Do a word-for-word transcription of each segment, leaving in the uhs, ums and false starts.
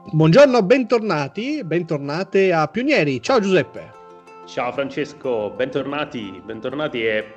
Buongiorno, bentornati, bentornate a Pionieri. Ciao Giuseppe. Ciao Francesco, bentornati, bentornati e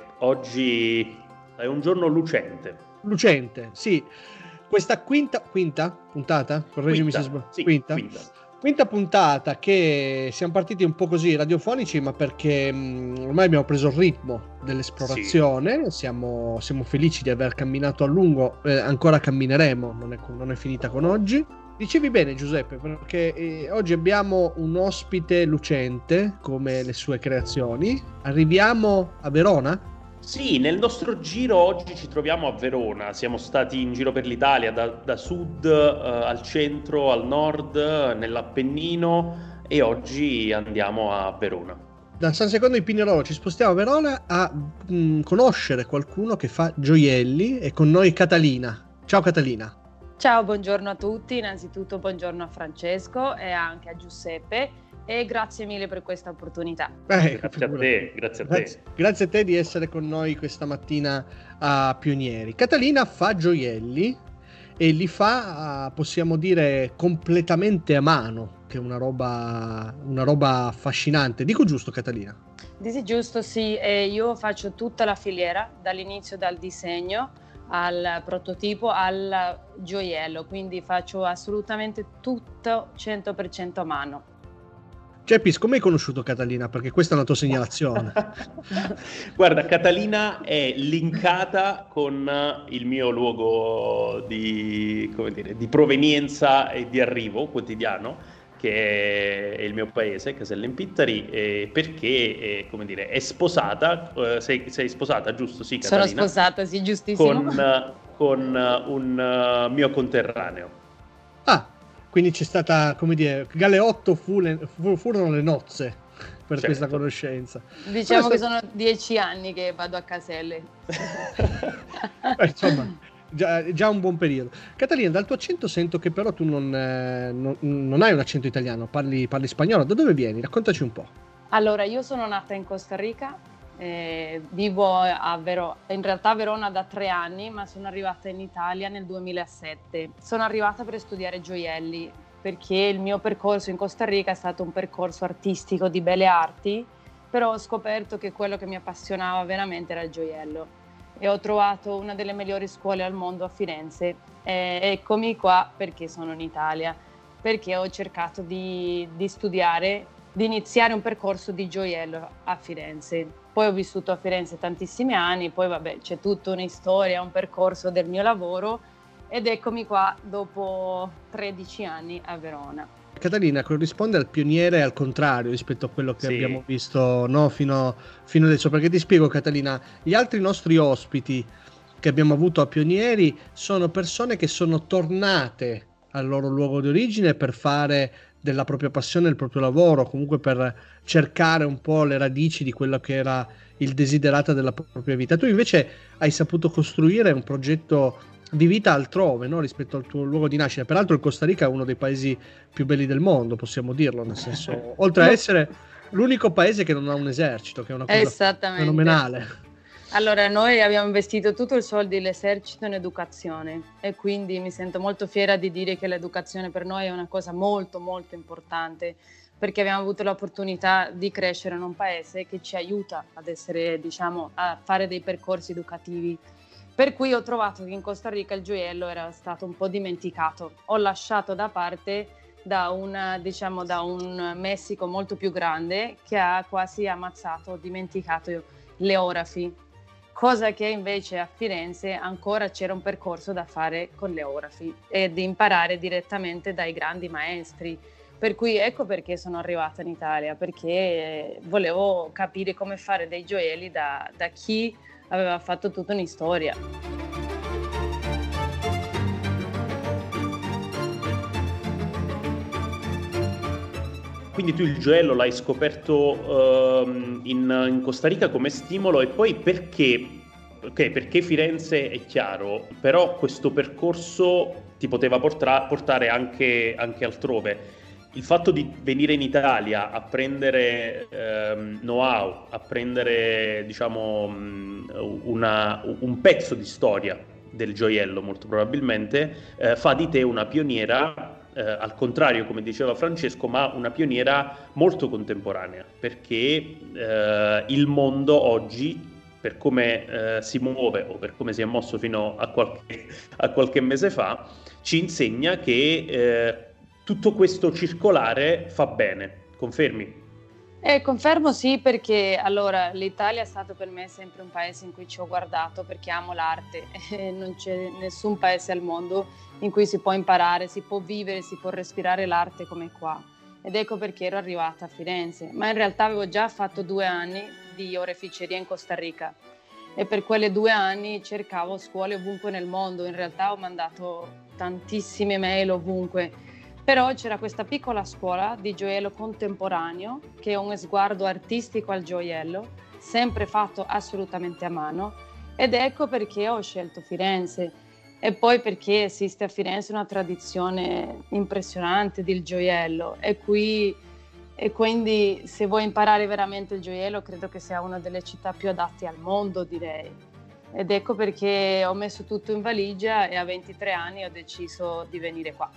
oggi è un giorno lucente. Lucente, sì. Questa quinta, quinta puntata? Correggimi se sbaglio. Sì, quinta. quinta. Quinta puntata che siamo partiti un po' così radiofonici, ma perché mh, ormai abbiamo preso il ritmo dell'esplorazione, sì. siamo, siamo felici di aver camminato a lungo, eh, ancora cammineremo, non è, non è finita con oggi. Dicevi bene Giuseppe, perché eh, oggi abbiamo un ospite lucente come le sue creazioni. Arriviamo a Verona? Sì, nel nostro giro oggi ci troviamo a Verona, siamo stati in giro per l'Italia, da, da sud eh, al centro, al nord, nell'Appennino, e oggi andiamo a Verona. Da San Secondo di Pinerolo ci spostiamo a Verona a mh, conoscere qualcuno che fa gioielli, e con noi Catalina. Ciao Catalina. Ciao, buongiorno a tutti, innanzitutto buongiorno a Francesco e anche a Giuseppe e grazie mille per questa opportunità. Eh, grazie a te, grazie a te. Grazie, grazie a te di essere con noi questa mattina a Pionieri. Catalina fa gioielli e li fa, possiamo dire, completamente a mano, che è una roba, una roba affascinante. Dico giusto, Catalina? Dici giusto, sì, e io faccio tutta la filiera, dall'inizio dal disegno al prototipo al gioiello, quindi faccio assolutamente tutto cento per cento a mano. Ceppis, come hai conosciuto Catalina? Perché questa è una tua segnalazione. Guarda, Catalina è linkata con il mio luogo di, come dire, di provenienza e di arrivo quotidiano, che è il mio paese, Caselle in Pittari, eh, perché è, come dire, è sposata, eh, sei, sei sposata, giusto? Sì, Catalina? Sono sposata, sì, giustissimo. Con, con un uh, mio conterraneo. Ah, quindi c'è stata, come dire, Galeotto fu le, fu, furono le nozze per certo. questa conoscenza. Diciamo Però che sono dieci anni che vado a Caselle. Beh, insomma... Già, già un buon periodo. Catalina, dal tuo accento sento che però tu non, eh, non, non hai un accento italiano, parli, parli spagnolo. Da dove vieni? Raccontaci un po'. Allora, io sono nata in Costa Rica, eh, vivo a Verona, in realtà a Verona da tre anni, ma sono arrivata in Italia nel duemilasette. Sono arrivata per studiare gioielli, perché il mio percorso in Costa Rica è stato un percorso artistico di belle arti, però ho scoperto che quello che mi appassionava veramente era il gioiello. E ho trovato una delle migliori scuole al mondo a Firenze e eccomi qua perché sono in Italia, perché ho cercato di, di studiare, di iniziare un percorso di gioiello a Firenze. Poi ho vissuto a Firenze tantissimi anni, poi vabbè c'è tutta una storia, un percorso del mio lavoro ed eccomi qua dopo tredici anni a Verona. Catalina corrisponde al pioniere al contrario rispetto a quello che sì. abbiamo visto no, fino, fino adesso, perché ti spiego Catalina, gli altri nostri ospiti che abbiamo avuto a Pionieri sono persone che sono tornate al loro luogo di origine per fare della propria passione il proprio lavoro, comunque per cercare un po' le radici di quello che era il desiderato della propria vita. Tu invece hai saputo costruire un progetto di vita altrove, no? Rispetto al tuo luogo di nascita. Peraltro il Costa Rica è uno dei paesi più belli del mondo, possiamo dirlo, nel senso, oltre a essere l'unico paese che non ha un esercito, che è una cosa fenomenale. Allora, noi abbiamo investito tutto il soldi dell'esercito in educazione e quindi mi sento molto fiera di dire che l'educazione per noi è una cosa molto molto importante, perché abbiamo avuto l'opportunità di crescere in un paese che ci aiuta ad essere, diciamo, a fare dei percorsi educativi. Per cui ho trovato che in Costa Rica il gioiello era stato un po' dimenticato. Ho lasciato da parte da, una, diciamo, da un Messico molto più grande che ha quasi ammazzato, dimenticato le orafi. Cosa che invece a Firenze ancora c'era un percorso da fare con le orafi e di imparare direttamente dai grandi maestri. Per cui ecco perché sono arrivata in Italia, perché volevo capire come fare dei gioielli da, da chi aveva fatto tutta un'istoria. Quindi tu il gioiello l'hai scoperto um, in, in Costa Rica come stimolo, e poi perché? Ok, perché Firenze è chiaro, però questo percorso ti poteva portra- portare anche, anche altrove. Il fatto di venire in Italia a prendere ehm, know-how, a prendere, diciamo, una, un pezzo di storia del gioiello, molto probabilmente, eh, fa di te una pioniera eh, al contrario, come diceva Francesco, ma una pioniera molto contemporanea, perché eh, il mondo oggi, per come eh, si muove o per come si è mosso fino a qualche, a qualche mese fa, ci insegna che eh, tutto questo circolare fa bene. Confermi? Eh, confermo sì, perché allora l'Italia è stato per me sempre un paese in cui ci ho guardato perché amo l'arte e non c'è nessun paese al mondo in cui si può imparare, si può vivere, si può respirare l'arte come qua. Ed ecco perché ero arrivata a Firenze, ma in realtà avevo già fatto due anni di oreficeria in Costa Rica e per quelle due anni cercavo scuole ovunque nel mondo. In realtà ho mandato tantissime mail ovunque. Però c'era questa piccola scuola di gioiello contemporaneo che è un sguardo artistico al gioiello, sempre fatto assolutamente a mano, ed ecco perché ho scelto Firenze. E poi perché esiste a Firenze una tradizione impressionante del gioiello e qui e quindi se vuoi imparare veramente il gioiello credo che sia una delle città più adatte al mondo, direi. Ed ecco perché ho messo tutto in valigia e a ventitré anni ho deciso di venire qua.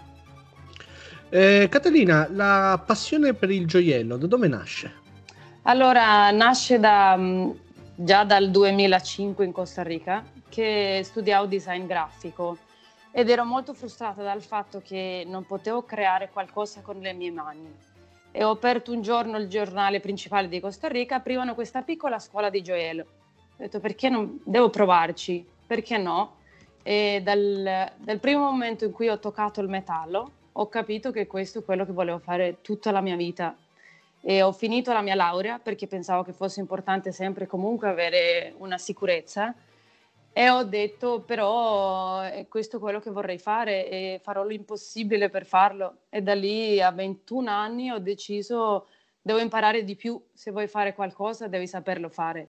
Eh, Catalina, la passione per il gioiello da dove nasce? Allora, nasce da, già dal duemilacinque in Costa Rica, che studiavo design grafico ed ero molto frustrata dal fatto che non potevo creare qualcosa con le mie mani. E ho aperto un giorno il giornale principale di Costa Rica, aprivano questa piccola scuola di gioiello. Ho detto perché non devo provarci, perché no? E dal, dal primo momento in cui ho toccato il metallo ho capito che questo è quello che volevo fare tutta la mia vita e ho finito la mia laurea perché pensavo che fosse importante sempre comunque avere una sicurezza e ho detto però è questo quello che vorrei fare e farò l'impossibile per farlo e da lì a ventuno anni ho deciso devo imparare di più, se vuoi fare qualcosa devi saperlo fare.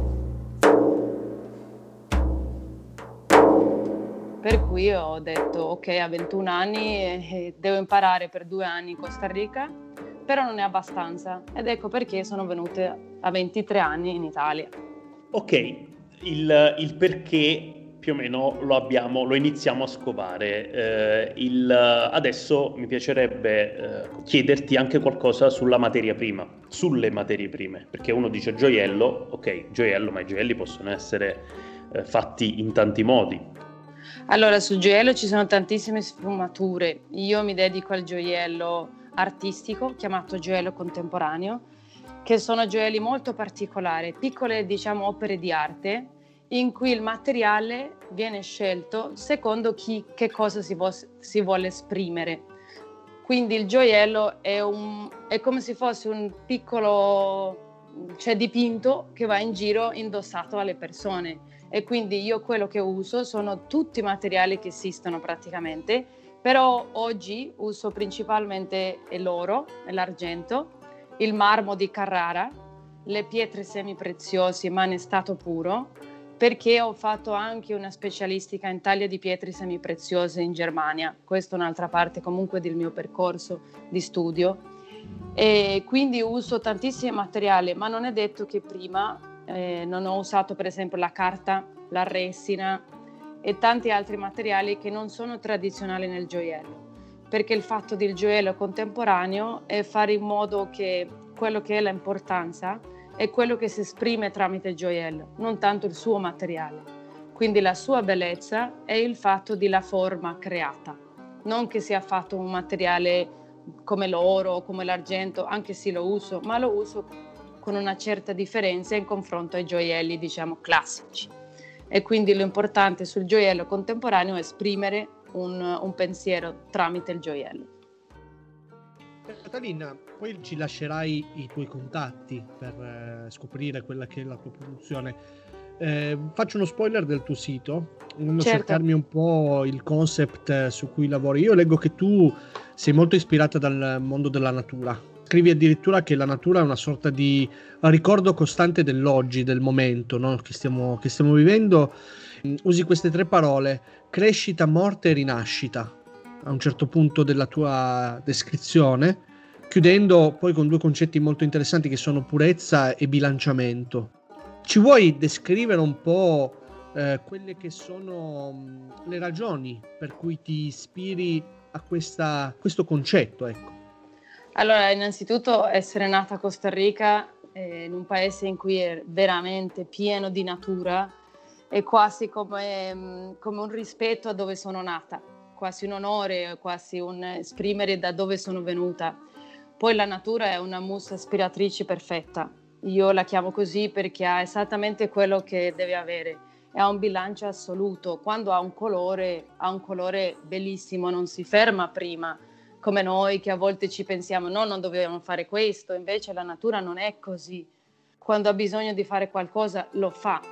Per cui ho detto ok, a ventuno anni eh, devo imparare per due anni in Costa Rica, però non è abbastanza ed ecco perché sono venuta a ventitré anni in Italia. Ok, il, il perché più o meno lo abbiamo, lo iniziamo a scovare. Eh, il, adesso mi piacerebbe eh, chiederti anche qualcosa sulla materia prima, sulle materie prime, perché uno dice gioiello, ok, gioiello, ma i gioielli possono essere eh, fatti in tanti modi. Allora, sul gioiello ci sono tantissime sfumature. Io mi dedico al gioiello artistico, chiamato gioiello contemporaneo, che sono gioielli molto particolari, piccole, diciamo, opere di arte, in cui il materiale viene scelto secondo chi, che cosa si, vo- si vuole esprimere. Quindi il gioiello è, un, è come se fosse un piccolo, cioè, dipinto che va in giro indossato alle persone. E quindi io quello che uso sono tutti i materiali che esistono praticamente, però oggi uso principalmente l'oro, l'argento, il marmo di Carrara, le pietre semipreziose ma in stato puro, perché ho fatto anche una specialistica in taglia di pietre semipreziose in Germania. Questa è un'altra parte comunque del mio percorso di studio. E quindi uso tantissimi materiali, ma non è detto che prima Eh, non ho usato per esempio la carta, la resina e tanti altri materiali che non sono tradizionali nel gioiello, perché il fatto del gioiello contemporaneo è fare in modo che quello che è l'importanza è quello che si esprime tramite il gioiello, non tanto il suo materiale. Quindi la sua bellezza è il fatto della forma creata, non che sia fatto un materiale come l'oro o come l'argento, anche se lo uso, ma lo uso con una certa differenza in confronto ai gioielli, diciamo, classici. E quindi l'importante sul gioiello contemporaneo è esprimere un, un pensiero tramite il gioiello. Catalina, poi ci lascerai i tuoi contatti per eh, scoprire quella che è la tua produzione. Eh, faccio uno spoiler del tuo sito, andando certo. a cercarmi un po' il concept su cui lavori. Io leggo che tu sei molto ispirata dal mondo della natura. Scrivi addirittura che la natura è una sorta di ricordo costante dell'oggi, del momento, no? che, stiamo, che stiamo vivendo. Usi queste tre parole: crescita, morte e rinascita, a un certo punto della tua descrizione, chiudendo poi con due concetti molto interessanti che sono purezza e bilanciamento. Ci vuoi descrivere un po' eh, quelle che sono mh, le ragioni per cui ti ispiri a questa, questo concetto, ecco? Allora, innanzitutto essere nata a Costa Rica, eh, in un paese in cui è veramente pieno di natura, è quasi come, come un rispetto a dove sono nata, quasi un onore, quasi un esprimere da dove sono venuta. Poi la natura è una muse aspiratrice perfetta. Io la chiamo così perché ha esattamente quello che deve avere. Ha un bilancio assoluto. Quando ha un colore, ha un colore bellissimo, non si ferma prima, come noi che a volte ci pensiamo no, non dobbiamo fare questo. Invece la natura non è così. Quando ha bisogno di fare qualcosa, lo fa.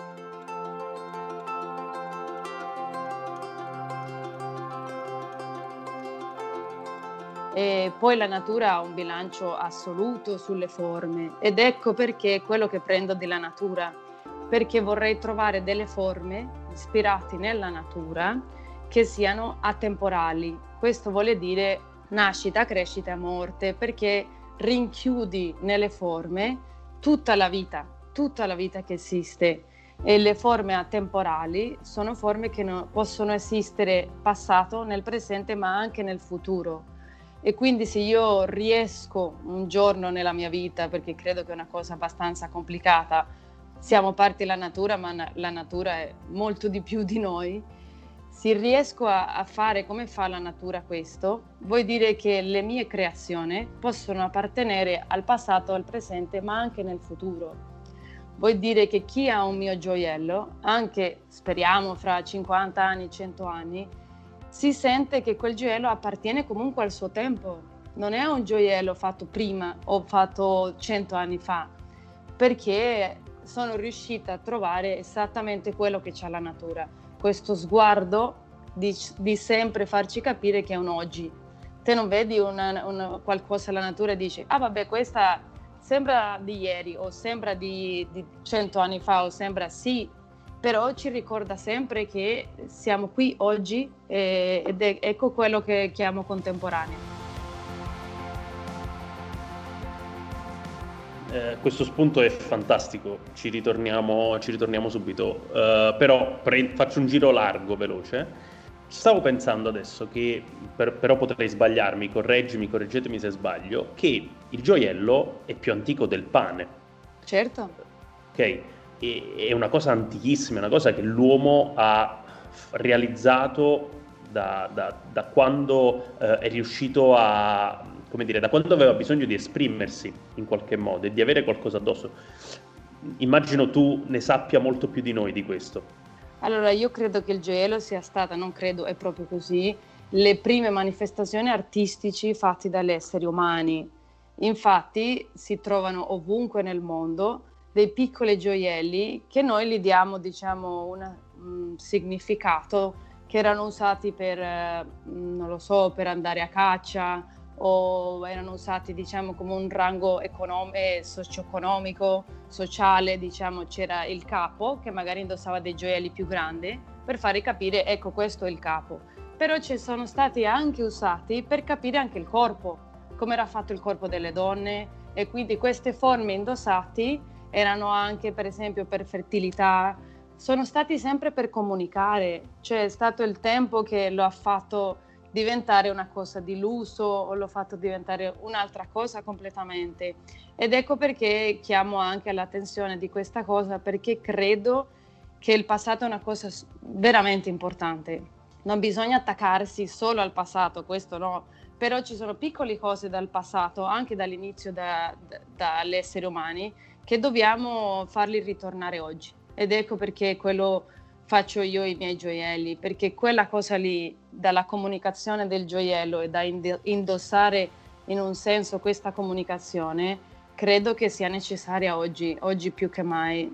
E poi la natura ha un bilancio assoluto sulle forme ed ecco perché quello che prendo della natura, perché vorrei trovare delle forme ispirate nella natura che siano atemporali. Questo vuole dire nascita, crescita e morte, perché rinchiudi nelle forme tutta la vita, tutta la vita che esiste. E le forme atemporali sono forme che non possono esistere passato, nel presente, ma anche nel futuro. E quindi se io riesco un giorno nella mia vita, perché credo che è una cosa abbastanza complicata, siamo parte della natura, ma na- la natura è molto di più di noi, se riesco a, a fare come fa la natura questo, vuol dire che le mie creazioni possono appartenere al passato, al presente, ma anche nel futuro. Vuol dire che chi ha un mio gioiello, anche speriamo fra cinquanta anni, cento anni, si sente che quel gioiello appartiene comunque al suo tempo. Non è un gioiello fatto prima o fatto cento anni fa, perché sono riuscita a trovare esattamente quello che c'ha la natura. Questo sguardo di, di sempre farci capire che è un oggi. Te non vedi una, una, qualcosa alla natura e dici ah vabbè, questa sembra di ieri o sembra di, di cento anni fa o sembra sì, però ci ricorda sempre che siamo qui oggi eh, ed è, ecco quello che chiamo contemporaneo. Eh, questo spunto è fantastico, ci ritorniamo, ci ritorniamo subito, uh, però pre- faccio un giro largo, veloce. Stavo pensando adesso che, per, però potrei sbagliarmi, correggimi, correggetemi se sbaglio, che il gioiello è più antico del pane. Certo. Ok, e, è una cosa antichissima, è una cosa che l'uomo ha realizzato da, da, da quando eh, è riuscito a... come dire, da quando aveva bisogno di esprimersi in qualche modo e di avere qualcosa addosso. Immagino tu ne sappia molto più di noi di questo. Allora, io credo che il gioiello sia stata, non credo, è proprio così, le prime manifestazioni artistici fatte dagli esseri umani. Infatti si trovano ovunque nel mondo dei piccoli gioielli che noi gli diamo, diciamo, un, un significato, che erano usati per, eh, non lo so, per andare a caccia, o erano usati, diciamo, come un rango econom- socio-economico, sociale, diciamo. C'era il capo che magari indossava dei gioielli più grandi per fare capire ecco questo è il capo, però ci sono stati anche usati per capire anche il corpo, come era fatto il corpo delle donne, e quindi queste forme indossate erano anche per esempio per fertilità, sono stati sempre per comunicare, cioè è stato il tempo che lo ha fatto diventare una cosa di lusso o l'ho fatto diventare un'altra cosa completamente. Ed ecco perché chiamo anche all'attenzione di questa cosa, perché credo che il passato è una cosa veramente importante. Non bisogna attaccarsi solo al passato, questo no, però ci sono piccole cose dal passato, anche dall'inizio da, da, dagli esseri umani, che dobbiamo farli ritornare oggi. Ed ecco perché quello faccio io i miei gioielli, perché quella cosa lì, dalla comunicazione del gioiello e da indossare in un senso questa comunicazione, credo che sia necessaria oggi, oggi più che mai,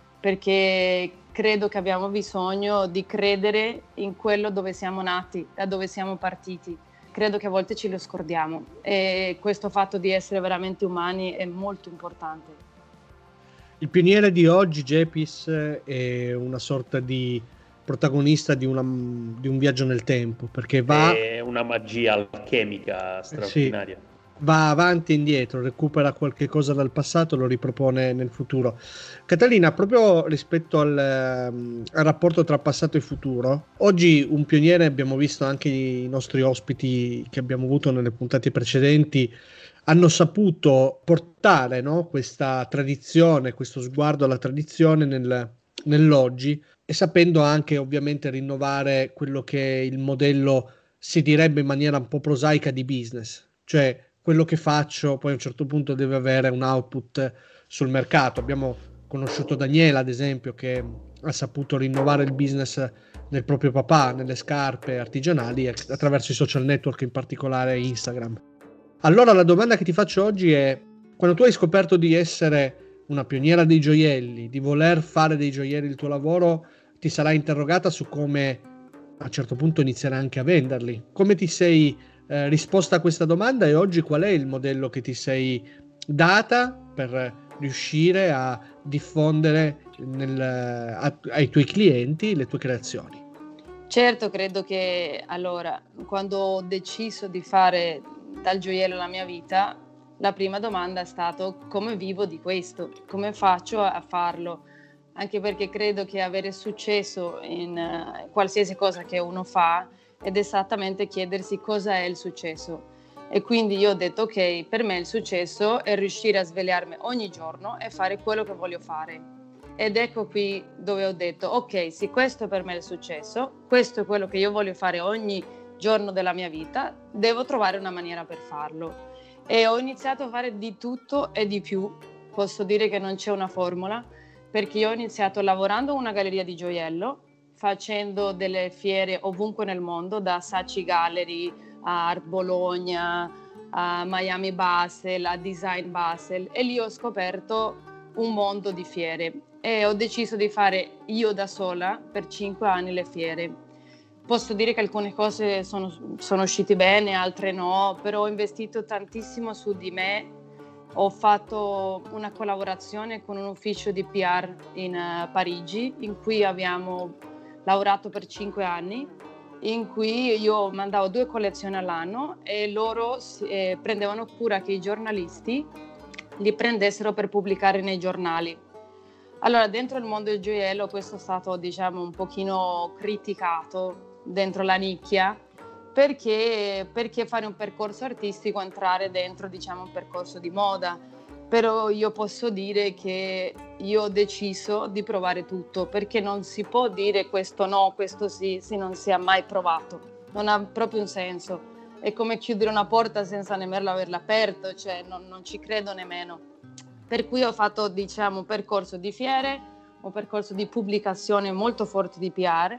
perché credo che abbiamo bisogno di credere in quello dove siamo nati, da dove siamo partiti. Credo che a volte ce lo scordiamo e questo fatto di essere veramente umani è molto importante. Il pioniere di oggi, Gepis, è una sorta di protagonista di, una, di un viaggio nel tempo, perché va... È una magia alchemica straordinaria. va avanti e indietro, recupera qualche cosa dal passato, lo ripropone nel futuro. Catalina, proprio rispetto al, um, al rapporto tra passato e futuro, oggi un pioniere, abbiamo visto anche i nostri ospiti che abbiamo avuto nelle puntate precedenti, hanno saputo portare, no, questa tradizione, questo sguardo alla tradizione nel, nell'oggi, e sapendo anche ovviamente rinnovare quello che è il modello, si direbbe in maniera un po' prosaica, di business, cioè quello che faccio poi a un certo punto deve avere un output sul mercato. Abbiamo conosciuto Daniela, ad esempio, che ha saputo rinnovare il business del proprio papà nelle scarpe artigianali attraverso i social network, in particolare Instagram. Allora la domanda che ti faccio oggi è: quando tu hai scoperto di essere una pioniera dei gioielli, di voler fare dei gioielli il tuo lavoro, ti sarai interrogata su come a un certo punto iniziare anche a venderli. Come ti sei eh, risposta a questa domanda, e oggi qual è il modello che ti sei data per riuscire a diffondere nel, a, ai tuoi clienti le tue creazioni? Certo, credo che allora, quando ho deciso di fare dal gioiello la mia vita, la prima domanda è stata: come vivo di questo? Come faccio a farlo? Anche perché credo che avere successo in uh, qualsiasi cosa che uno fa ed esattamente chiedersi cosa è il successo. E quindi io ho detto: ok, per me il successo è riuscire a svegliarmi ogni giorno e fare quello che voglio fare. Ed ecco qui dove ho detto: ok, se questo per me è il successo, questo è quello che io voglio fare ogni giorno della mia vita, devo trovare una maniera per farlo. E ho iniziato a fare di tutto e di più. Posso dire che non c'è una formula, perché io ho iniziato lavorando in una galleria di gioiello, facendo delle fiere ovunque nel mondo, da Saatchi Gallery a Art Bologna, a Miami Basel, a Design Basel, e lì ho scoperto un mondo di fiere e ho deciso di fare io da sola per cinque anni le fiere. Posso dire che alcune cose sono, sono uscite bene, altre no, però ho investito tantissimo su di me. Ho fatto una collaborazione con un ufficio di P R in uh, Parigi, in cui abbiamo lavorato per cinque anni, in cui io mandavo due collezioni all'anno e loro eh, prendevano cura che i giornalisti li prendessero per pubblicare nei giornali. Allora, dentro il mondo del gioiello questo è stato, diciamo, un pochino criticato dentro la nicchia, perché, perché fare un percorso artistico, entrare dentro, diciamo, un percorso di moda. Però io posso dire che io ho deciso di provare tutto, perché non si può dire questo no, questo sì, se non si è mai provato. Non ha proprio un senso. È come chiudere una porta senza nemmeno averla aperta, cioè non, non ci credo nemmeno. Per cui ho fatto, diciamo, un percorso di fiere, un percorso di pubblicazione molto forte di P R,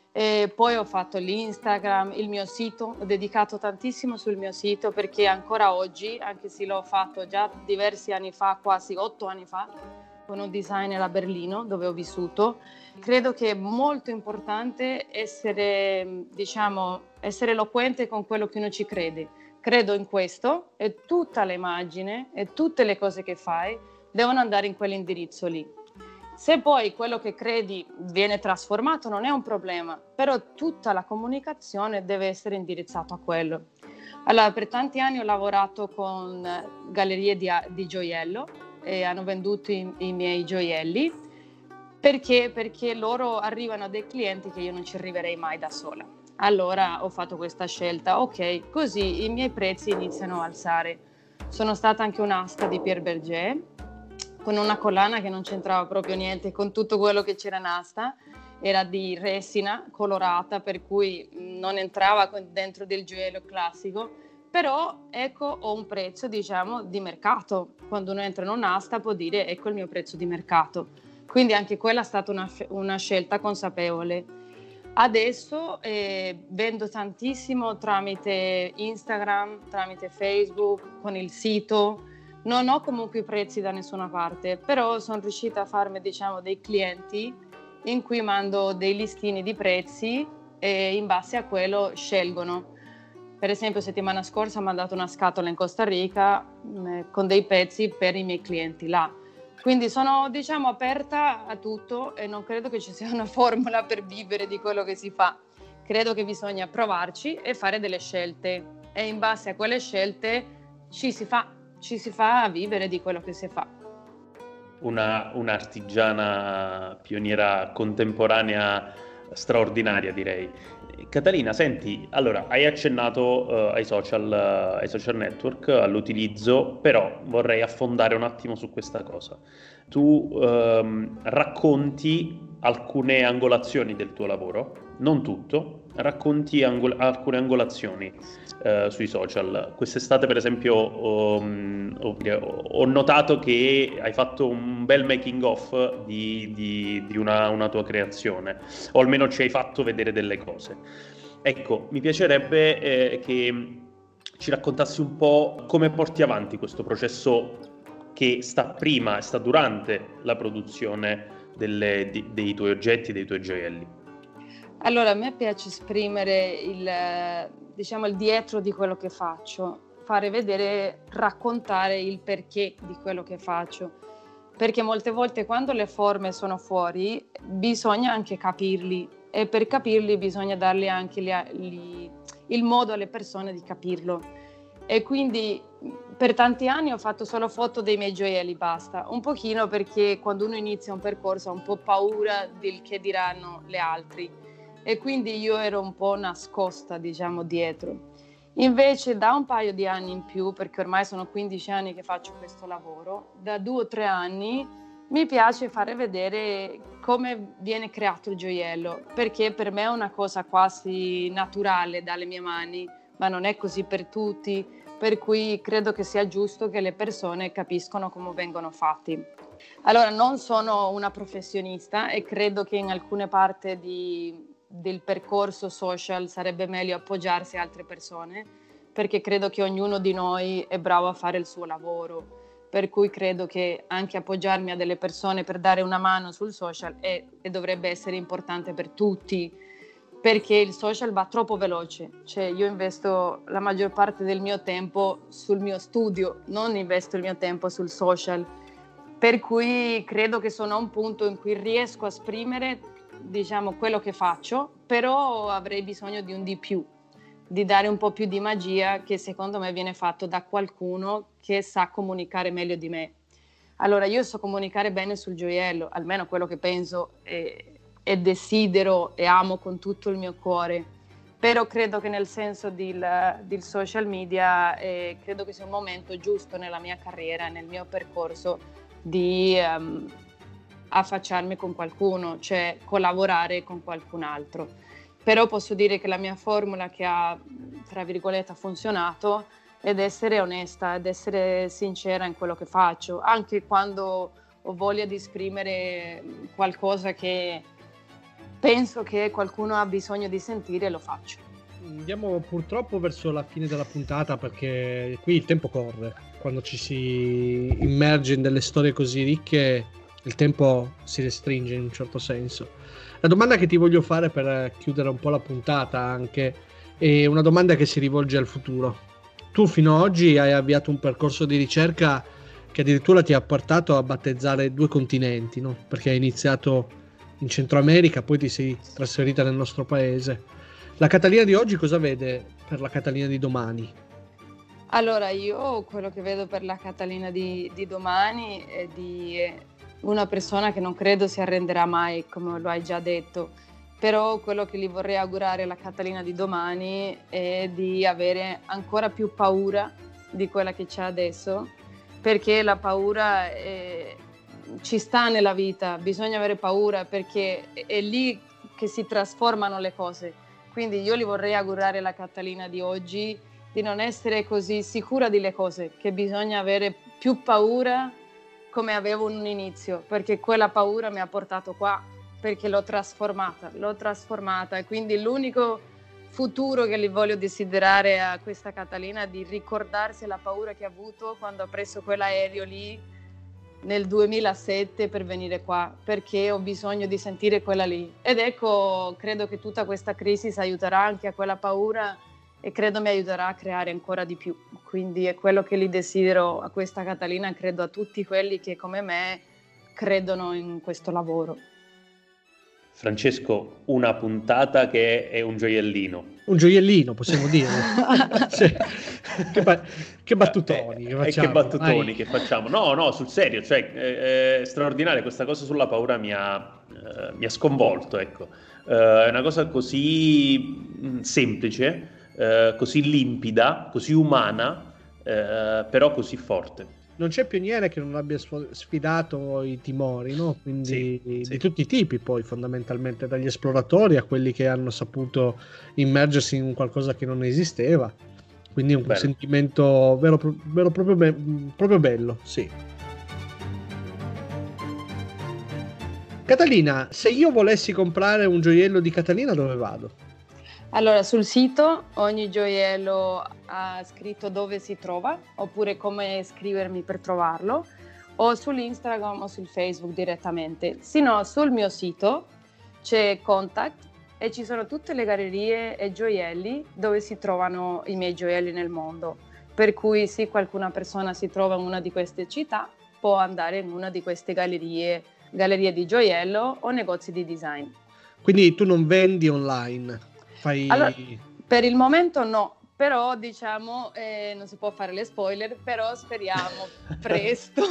e poi ho fatto l'Instagram, il mio sito, ho dedicato tantissimo sul mio sito, perché ancora oggi, anche se l'ho fatto già diversi anni fa, quasi otto anni fa, con un designer a Berlino dove ho vissuto, credo che è molto importante essere, diciamo, essere eloquente con quello che uno ci crede. Credo in questo, e tutta l'immagine e tutte le cose che fai devono andare in quell'indirizzo lì. Se poi quello che credi viene trasformato non è un problema, però tutta la comunicazione deve essere indirizzata a quello. Allora, per tanti anni ho lavorato con gallerie di, di gioiello e hanno venduto i, i miei gioielli, perché? Perché loro arrivano a dei clienti che io non ci arriverei mai da sola. Allora ho fatto questa scelta, ok, così i miei prezzi iniziano a alzare. Sono stata anche un'asta di Pierre Berger, con una collana che non c'entrava proprio niente con tutto quello che c'era in asta, era di resina colorata, per cui non entrava dentro del gioiello classico, però ecco ho un prezzo, diciamo, di mercato. Quando uno entra in un'asta può dire ecco il mio prezzo di mercato, quindi anche quella è stata una, una scelta consapevole. Adesso eh, vendo tantissimo tramite Instagram, tramite Facebook, con il sito. Non ho comunque i prezzi da nessuna parte, però sono riuscita a farmi, diciamo, dei clienti in cui mando dei listini di prezzi e in base a quello scelgono. Per esempio, settimana scorsa ho mandato una scatola in Costa Rica eh, con dei pezzi per i miei clienti là. Quindi sono, diciamo, aperta a tutto e non credo che ci sia una formula per vivere di quello che si fa. Credo che bisogna provarci e fare delle scelte, e in base a quelle scelte ci si fa, ci si fa a vivere di quello che si fa. Una, un'artigiana pioniera contemporanea straordinaria, direi. Catalina, senti, allora hai accennato uh, ai social, uh, ai social network, all'utilizzo, però vorrei affondare un attimo su questa cosa. Tu um, racconti alcune angolazioni del tuo lavoro, non tutto, racconti angol- alcune angolazioni uh, sui social. Quest'estate, per esempio, um, ho, ho notato che hai fatto un bel making of di, di, di una, una tua creazione, o almeno ci hai fatto vedere delle cose. Ecco, mi piacerebbe eh, che ci raccontassi un po' come porti avanti questo processo che sta prima e sta durante la produzione delle, di, dei tuoi oggetti, dei tuoi gioielli. Allora, a me piace esprimere il, diciamo, il dietro di quello che faccio, fare vedere, raccontare il perché di quello che faccio, perché molte volte quando le forme sono fuori bisogna anche capirli, e per capirli bisogna dargli anche gli, gli, il modo alle persone di capirlo. E quindi per tanti anni ho fatto solo foto dei miei gioielli, basta, un pochino perché quando uno inizia un percorso ha un po' paura del che diranno le altri, e quindi io ero un po' nascosta, diciamo, dietro. Invece da un paio di anni in più, perché ormai sono quindici anni che faccio questo lavoro, da due o tre anni mi piace fare vedere come viene creato il gioiello, perché per me è una cosa quasi naturale dalle mie mani, ma non è così per tutti, per cui credo che sia giusto che le persone capiscono come vengono fatti. Allora, non sono una professionista e credo che in alcune parti di, del percorso social sarebbe meglio appoggiarsi a altre persone, perché credo che ognuno di noi è bravo a fare il suo lavoro. Per cui credo che anche appoggiarmi a delle persone per dare una mano sul social è, e dovrebbe essere importante per tutti, perché il social va troppo veloce. Cioè, io investo la maggior parte del mio tempo sul mio studio, non investo il mio tempo sul social, per cui credo che sono a un punto in cui riesco a esprimere, diciamo, quello che faccio, però avrei bisogno di un di più, di dare un po' più di magia, che secondo me viene fatto da qualcuno che sa comunicare meglio di me. Allora, io so comunicare bene sul gioiello, almeno quello che penso e, e desidero e amo con tutto il mio cuore, però credo che nel senso del, del social media eh, credo che sia un momento giusto nella mia carriera, nel mio percorso, di um, affacciarmi con qualcuno, cioè collaborare con qualcun altro. Però posso dire che la mia formula che ha, tra virgolette, funzionato ed essere onesta, ed essere sincera in quello che faccio, anche quando ho voglia di esprimere qualcosa che penso che qualcuno ha bisogno di sentire, lo faccio. Andiamo purtroppo verso la fine della puntata, perché qui il tempo corre. Quando ci si immerge in delle storie così ricche, il tempo si restringe in un certo senso. La domanda che ti voglio fare per chiudere un po' la puntata anche è una domanda che si rivolge al futuro. Tu fino ad oggi hai avviato un percorso di ricerca che addirittura ti ha portato a battezzare due continenti, no? Perché hai iniziato in Centro America, poi ti sei trasferita nel nostro paese. La Catalina di oggi cosa vede per la Catalina di domani? Allora, io quello che vedo per la Catalina di, di domani è di una persona che non credo si arrenderà mai, come lo hai già detto, però quello che gli vorrei augurare alla Catalina di domani è di avere ancora più paura di quella che c'è adesso, perché la paura è, ci sta nella vita, bisogna avere paura perché è lì che si trasformano le cose. Quindi io gli vorrei augurare alla Catalina di oggi di non essere così sicura delle cose, che bisogna avere più paura come avevo in un inizio, perché quella paura mi ha portato qua, perché l'ho trasformata, l'ho trasformata e quindi l'unico futuro che gli voglio desiderare a questa Catalina è di ricordarsi la paura che ha avuto quando ha preso quell'aereo lì nel duemilasette per venire qua, perché ho bisogno di sentire quella lì. Ed ecco, credo che tutta questa crisi aiuterà anche a quella paura e credo mi aiuterà a creare ancora di più. Quindi è quello che gli desidero a questa Catalina, credo a tutti quelli che come me credono in questo lavoro. Francesco, una puntata che è un gioiellino. Un gioiellino, possiamo dire. Sì. Che, ba- che battutoni che eh, facciamo. Che battutoni Vai. che facciamo. No, no, sul serio, cioè, è, è straordinaria questa cosa sulla paura mi ha, eh, mi ha sconvolto, ecco. Eh, è una cosa così mh, semplice, eh, così limpida, così umana, eh, però così forte. Non c'è pioniere che non abbia sfidato i timori, no? Quindi Sì, sì. di tutti i tipi, poi fondamentalmente, dagli esploratori a quelli che hanno saputo immergersi in qualcosa che non esisteva. Quindi un Bello. sentimento vero, vero proprio, be- proprio bello, sì. Catalina, se io volessi comprare un gioiello di Catalina, dove vado? Allora, sul sito ogni gioiello ha scritto dove si trova, oppure come scrivermi per trovarlo, o sull'Instagram o sul Facebook direttamente. Se no, sul mio sito c'è Contact e ci sono tutte le gallerie e gioielli dove si trovano i miei gioielli nel mondo. Per cui se qualcuna persona si trova in una di queste città, può andare in una di queste gallerie, gallerie di gioiello o negozi di design. Quindi tu non vendi online? Fai... Allora, per il momento no, però diciamo eh, non si può fare le spoiler, però speriamo presto.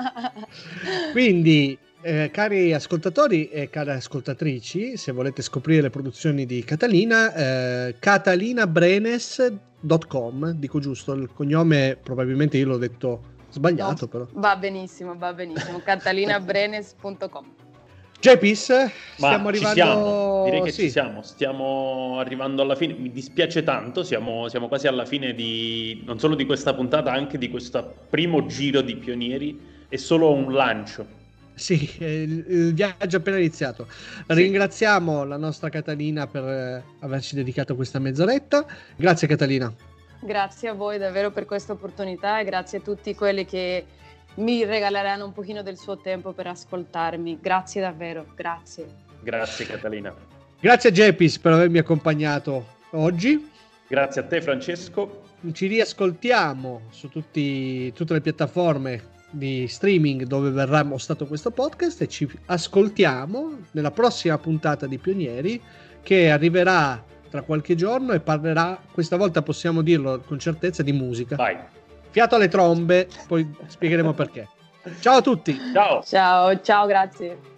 Quindi eh, cari ascoltatori e care ascoltatrici, se volete scoprire le produzioni di Catalina, eh, catalina brenes punto com, dico giusto il cognome, probabilmente io l'ho detto sbagliato, No, però va benissimo, va benissimo, catalina brenes punto com. Jepis, Ma stiamo ci arrivando... siamo, direi che sì. ci siamo, stiamo arrivando alla fine, mi dispiace tanto, siamo, siamo quasi alla fine di, non solo di questa puntata, anche di questo primo giro di Pionieri, è solo un lancio. Sì, il, il viaggio è appena iniziato. Sì. Ringraziamo la nostra Catalina per eh, averci dedicato questa mezz'oretta. Grazie Catalina. Grazie a voi davvero per questa opportunità e grazie a tutti quelli che mi regaleranno un pochino del suo tempo per ascoltarmi. Grazie davvero, grazie. Grazie Catalina. Grazie a Jepis per avermi accompagnato oggi. Grazie a te Francesco. Ci riascoltiamo su tutti, tutte le piattaforme di streaming dove verrà mostrato questo podcast e ci ascoltiamo nella prossima puntata di Pionieri che arriverà tra qualche giorno e parlerà, questa volta possiamo dirlo con certezza, di musica. Vai. Fiato alle trombe, poi spiegheremo perché. Ciao a tutti. Ciao. Ciao, ciao, grazie.